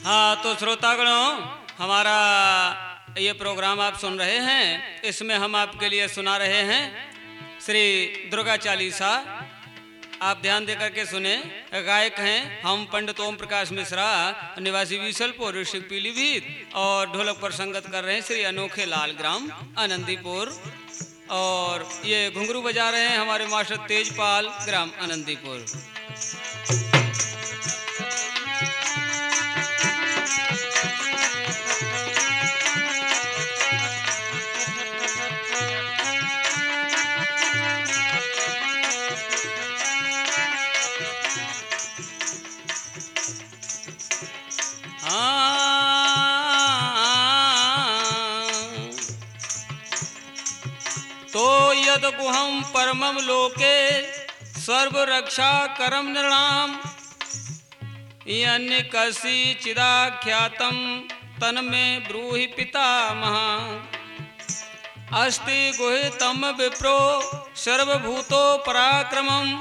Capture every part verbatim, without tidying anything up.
हाँ तो श्रोतागणों, हमारा ये प्रोग्राम आप सुन रहे हैं। इसमें हम आपके लिए सुना रहे हैं श्री दुर्गा चालीसा। आप ध्यान दे करके सुने। गायक हैं हम पंडित ओम प्रकाश मिश्रा, निवासी बीसलपुर, ऋषि पीलीभीत, और ढोलक पर संगत कर रहे हैं श्री अनोखे लाल ग्राम आनंदीपुर। और ये घुंघरू बजा रहे हैं हमारे मास्टर तेजपाल ग्राम आनंदीपुर। तो यद गुहम परमम लोके सर्व रक्षा करम नृणाम यन्य कसी चिदाख्यातम तन में ब्रूहि पितामह अस्ति गुहितम विप्रो सर्वभूतो पराक्रमम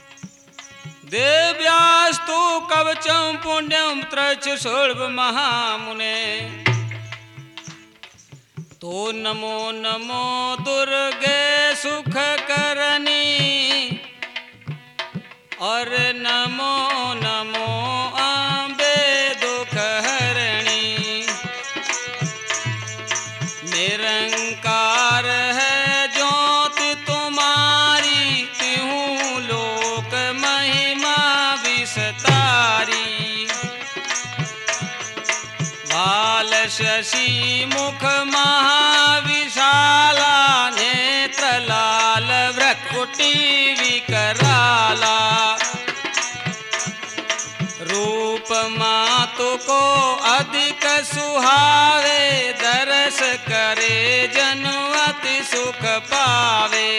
देव्यास्तु कवचम पुण्यम त्रच सुलभ महामुने। तो नमो नमो दुर्गे सुख करनी और नमो नमो अम्बे दुख हरणी। निरंकार है ज्योति तुम्हारी तिहूँ लोक महिमा विस्तारी। वाल शशि मुख महाविशाला नेत्र लाल वृक्कुटी विकराला। रूप मातु को अधिक सुहावे दरस करे जनु अति सुख पावे।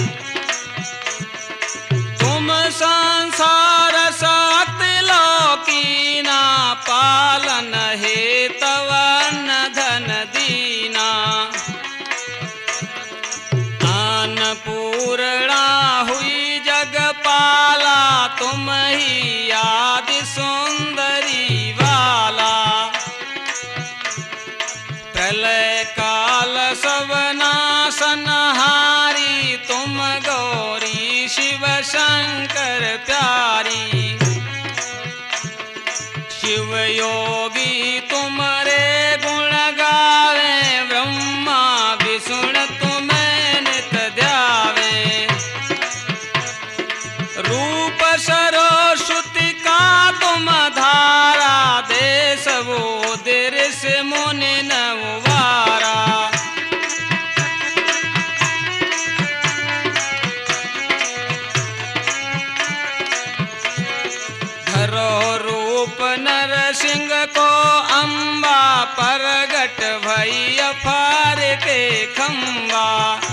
तुम संसार शक्ति लोकीना पालन हेतवन धन दीना। अन्नपूर्णा हुई जगपाला तुम ही आदि सुंदरी वाला। प्रलय काल सब नाशनहारी तुम गौरी शिव शंकर प्यारी। शिव योगी तुम्हारे गुण गावे ब्रह्मा विष्णु तुम्हें नित ध्यावे। रूप सरस्वती का तुम धारा देश वो देश मुनि नवारा। धरो रूप नरसिंह को अम्बा परगट भई अपार के खम्बा।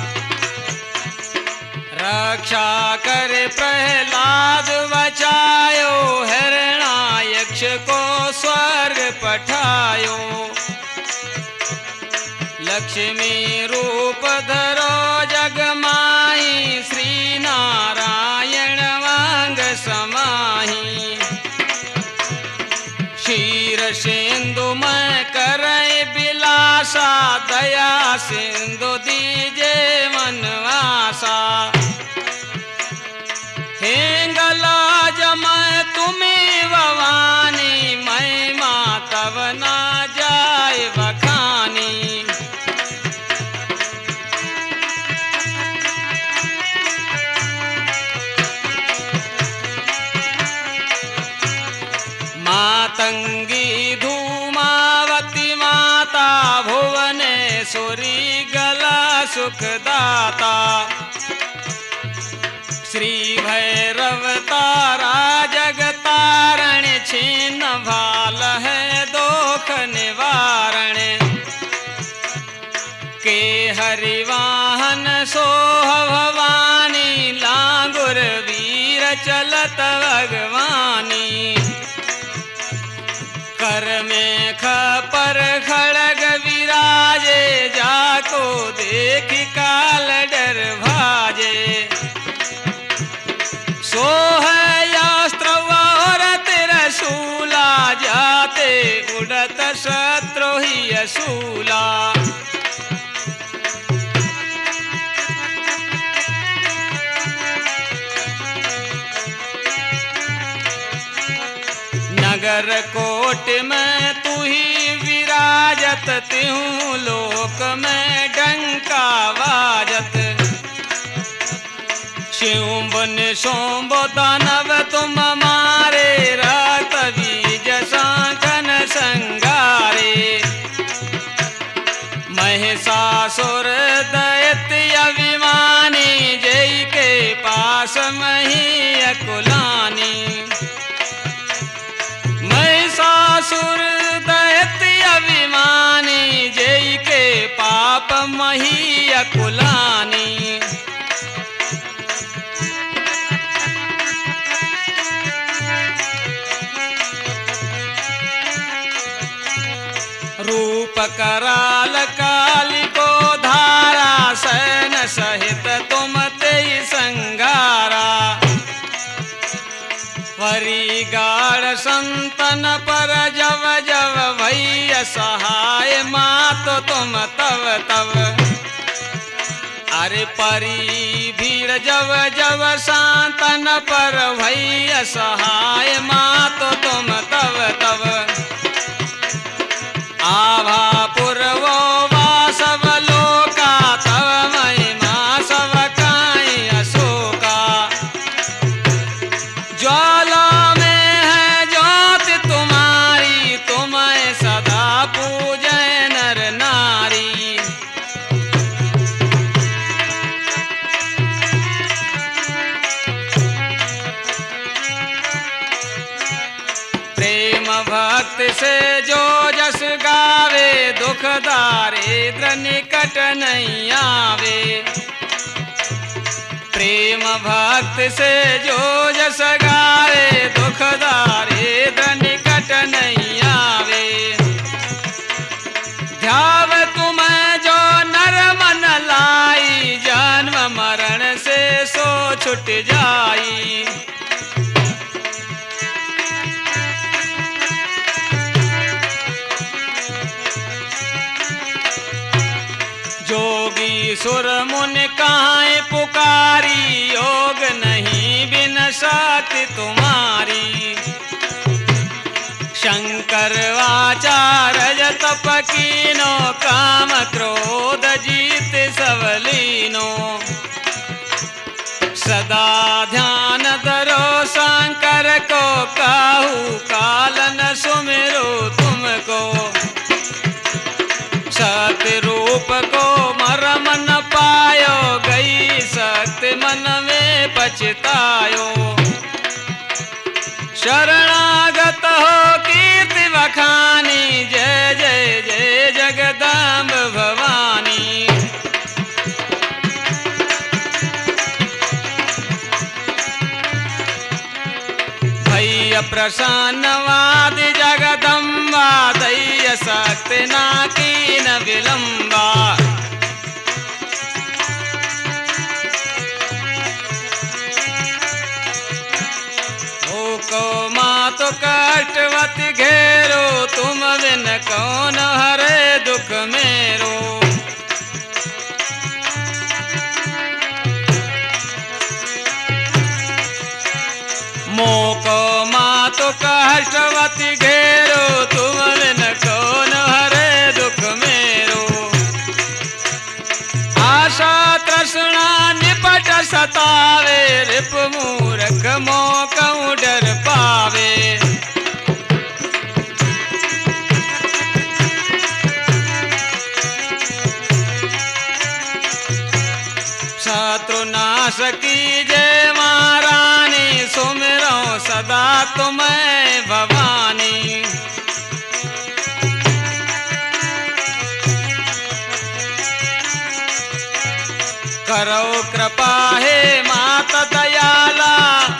रक्षा करे प्रहलाद बचायो हिरण्याक्ष को स्वर्ग पठायो। लक्ष्मी रूप धरो जग माही श्री नारायण वांग समाही। क्षीर सिंधु में करे बिलासा दया सिंधु दीजे मनवासा। हेंगला जमै तुम्हें भवानी महिमा तब ना जाए बखानी। मातंगी धूमावती माता भुवनेश्वरी गला सुखदाता। श्री भैरव तारा जगतारण छीन भाल है दोख निवारण। के हरिवाहन सोह भवानी लांगुर वीर चलत भगवानी। कर में खपर खड़ग विराजे जाको देख काल डर भाजे। सोह अस्त्र और त्रिशूला जाते उड़ शत्रुहि असूला। नगर कोट में तू ही विराजत, त्यों लोक में डंका वाजत। शिव निशुंभ दानव तुम मारे, रत बीज सांकन संगारे। महिषासुर दैत्य अभिमानी, जय के पास मही अकुलानी। महिषासुर दैत्य अभिमानी, जय के पाप मही अकुलानी। रूप कराल काली को धारा, सैन सहित तुम ते संगारा। वरी गाढ़ संतन पर जब जब भैया सहाय, मात तुम तव तव। अरे परी भीड़ जब जब सांतन पर भैया सहाय, मात तुम तव तव। आभा पूर्वो वासव लोका, तव महिमा सब काई अशोका। ज्वाला में है ज्योति तुम्हारी, तुम्हें सदा पूजे नर नारी। प्रेम भक्ति से जो जस गावे, दुख दारिद्र निकट नहीं आवे। प्रेम भक्ति से जो जस गावे, दुख दारिद्र निकट नहीं आवे। ध्याव तुम्हें जो नर मन लाई, जन्म मरण से सो छुट जाई। जोगी सुर मुनि काहे पुकारी, योग नहीं बिन शक्ति तुम्हारी। शंकर आचार्य तप कीनो, काम क्रोध जीत सबलीनो। सदा ध्यान धरो शंकर को, काहू कालन सुमिरो तुमको। सत्य रूप को मरम न पायो, गई सत्य मन में पछतायो। शरणागत हो कीर्ति बखानी, जय जय जय जगदम्ब भवानी। भैया प्रसन्नवादि जगदम्बा, दैय शक्ति ना की न विलंबा। को मात कष्टवती घेरो, तुम बिन कौन हरे दुख मेरो। मोको मात कष्टवती घेरो, तुम बिन कौन हरे दुख मेरो। आशा तृष्णा निपट सतावे, रिप मूर्ख मोकऊ डर पावे। शत्रु नाश की जय महारानी, सुमिरो सदा तुम्हें भवानी। करो कृपा हे माता दयाला,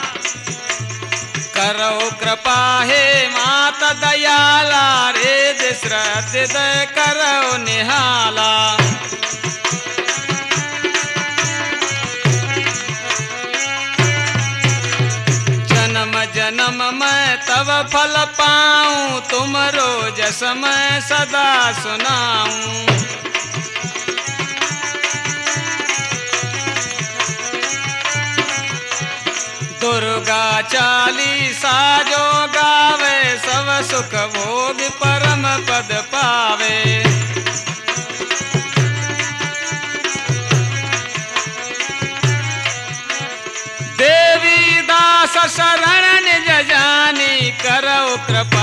करो कृपा हे माता दयाला। रे दशरथ करो निहाला। जन्म जन्म मैं तब फल पाऊं तुम रोज समय सदा सुनाऊं। दुर्गा चालीसा जो गावे सब सुख भोग परम पद पावे। देवी दास शरण निज जानी करौ कृपा